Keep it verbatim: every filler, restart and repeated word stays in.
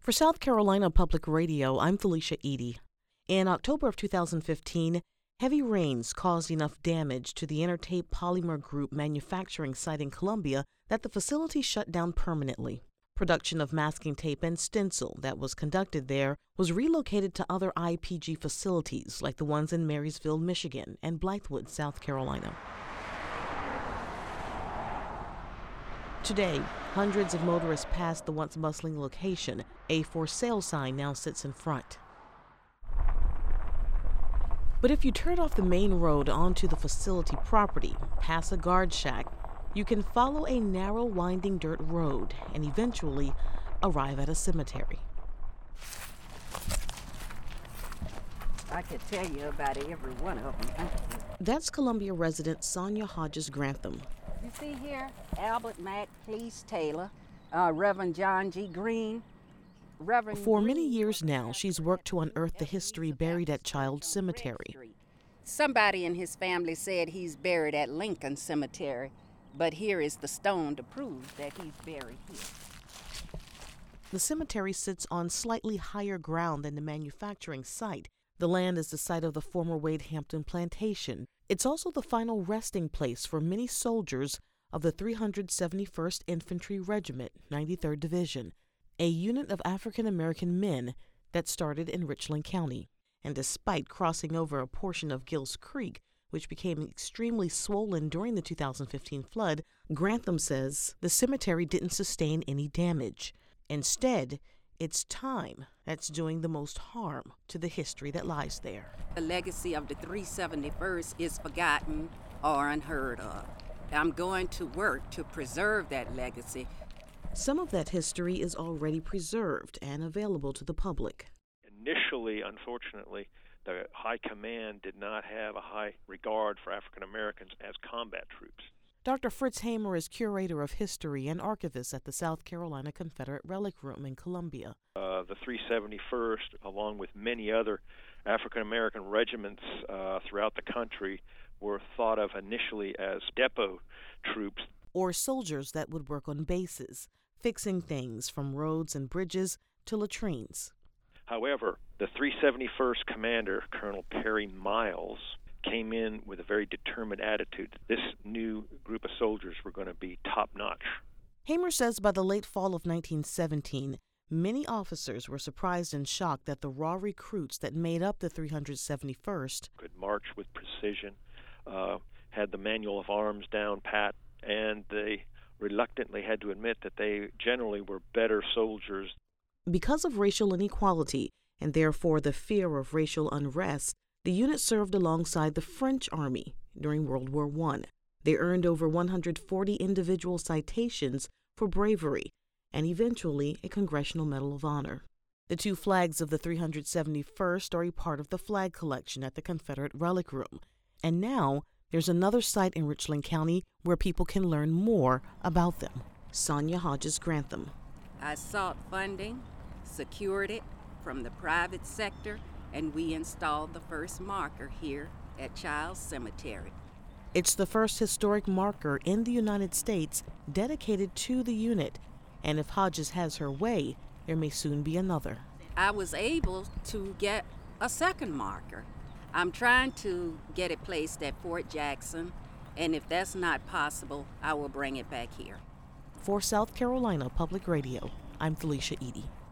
For South Carolina Public Radio, I'm Felicia Edie. In October of two thousand fifteen, heavy rains caused enough damage to the Intertape Polymer Group manufacturing site in Columbia that the facility shut down permanently. Production of masking tape and stencil that was conducted there was relocated to other I P G facilities like the ones in Marysville, Michigan, and Blythewood, South Carolina. Today, hundreds of motorists passed the once bustling location. A for sale sign now sits in front. But if you turn off the main road onto the facility property, past a guard shack, you can follow a narrow, winding dirt road and eventually arrive at a cemetery. I could tell you about every one of them. That's Columbia resident Sonia Hodges Grantham. You see here, Albert Mack Cleese Taylor, uh, Reverend John G. Green. Reverend For Green, many years now, she's worked to unearth the history buried at Child Cemetery. Somebody in his family said he's buried at Lincoln Cemetery, but here is the stone to prove that he's buried here. The cemetery sits on slightly higher ground than the manufacturing site. The land is the site of the former Wade Hampton plantation. It's also the final resting place for many soldiers of the three hundred seventy-first Infantry Regiment, ninety-third Division, a unit of African American men that started in Richland County. And despite crossing over a portion of Gills Creek, which became extremely swollen during the two thousand fifteen flood, Grantham says the cemetery didn't sustain any damage. Instead, it's time that's doing the most harm to the history that lies there. The legacy of the three seventy-first is forgotten or unheard of. I'm going to work to preserve that legacy. Some of that history is already preserved and available to the public. Initially, unfortunately, the high command did not have a high regard for African Americans as combat troops. Doctor Fritz Hamer is curator of history and archivist at the South Carolina Confederate Relic Room in Columbia. Uh, the three seventy-first, along with many other African American regiments uh, throughout the country, were thought of initially as depot troops. Or soldiers that would work on bases, fixing things from roads and bridges to latrines. However, the three seventy-first commander, Colonel Perry Miles, came in with a very determined attitude. This new group of soldiers were going to be top-notch. Hamer says by the late fall of nineteen seventeen, many officers were surprised and shocked that the raw recruits that made up the three hundred seventy-first could march with precision, uh, had the manual of arms down pat, and they reluctantly had to admit that they generally were better soldiers. Because of racial inequality and therefore the fear of racial unrest, the unit served alongside the French Army during World War One. They earned over one hundred forty individual citations for bravery and eventually a Congressional Medal of Honor. The two flags of the three hundred seventy-first are a part of the flag collection at the Confederate Relic Room. And now there's another site in Richland County where people can learn more about them. Sonia Hodges Grantham. I sought funding, secured it from the private sector, and we installed the first marker here at Child Cemetery. It's the first historic marker in the United States dedicated to the unit, and if Hodges has her way, there may soon be another. I was able to get a second marker. I'm trying to get it placed at Fort Jackson, and if that's not possible, I will bring it back here. For South Carolina Public Radio, I'm Felicia Edie.